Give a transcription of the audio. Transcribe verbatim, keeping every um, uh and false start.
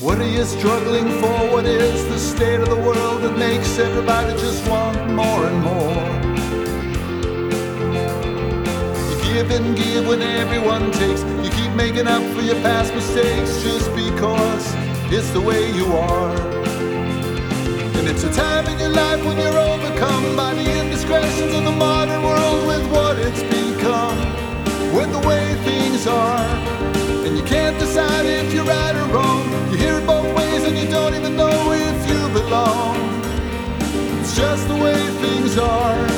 What are you struggling for? What is the state of the world that makes everybody just want more and more? You give and give when everyone takes. You keep making up for your past mistakes just because it's the way you are. And it's a time in your life when you're overcome by the indiscretions of the modern world with what it's become, with the way things are. And you can't decide if you're right or wrong. You hear it both ways and you don't even know if you belong. It's just the way things are.